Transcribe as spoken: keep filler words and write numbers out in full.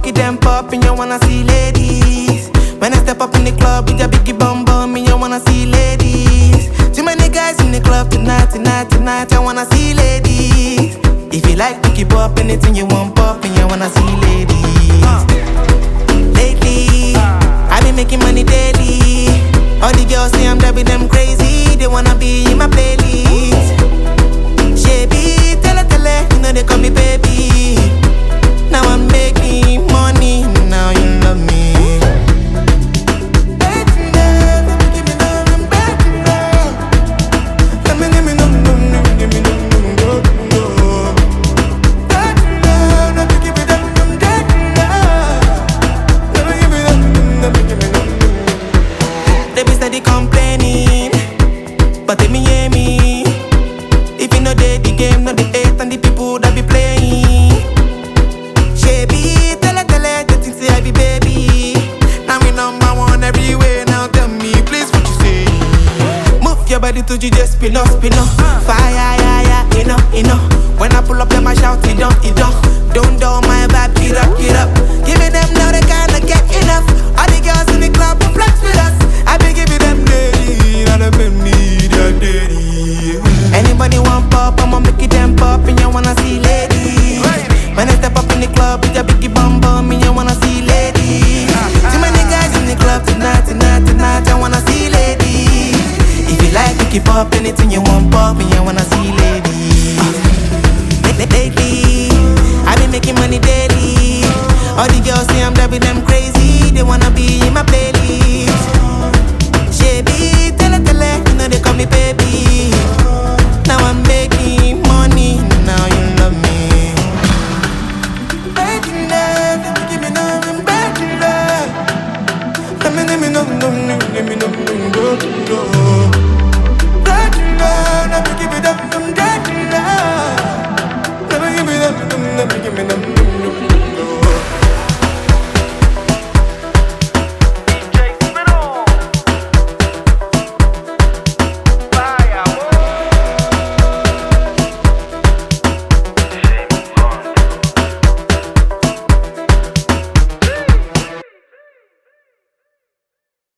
it them pop and you wanna see ladies. When I step up in the club with your biggie bum bum and you wanna see ladies. Too many guys in the club tonight, tonight, tonight, I wanna see ladies. If you like picky pop, anything you want pop and you wanna see ladies. Lately, I've been making money daily. All the girls say I'm driving them crazy. They wanna be in my playlist. Shabby, tell her, tell her, you know they call me baby. Now I'm making money, now you love me. They be steady complaining, but they me hear me. If you know they the game, know the hate and the people that be playing. Shabby, tell her, tell her, they think say I be baby. Now we number one everywhere, now tell me, please what you say. Move your body to you just spin up, spin up. Fire, yeah, yeah, you know, you know. When I pull up, them I shout, it don't, it don't. Don't do my vibe, get up, get up. Give it them now, they can't get enough. All the girls in the club will flex with us. I be giving them daddy, now they make me their daddy. Anybody want pop, I'ma make it them pop and you wanna see ladies. When I step up in the club with a biggie bum bum and you wanna see ladies. Too many guys in the club tonight, tonight, tonight, I wanna see ladies. If you like picky pop, anything you want pop and you wanna see ladies. Lately, I've been making money daily. All the girls say I'm driving them crazy. They wanna be in my playlist.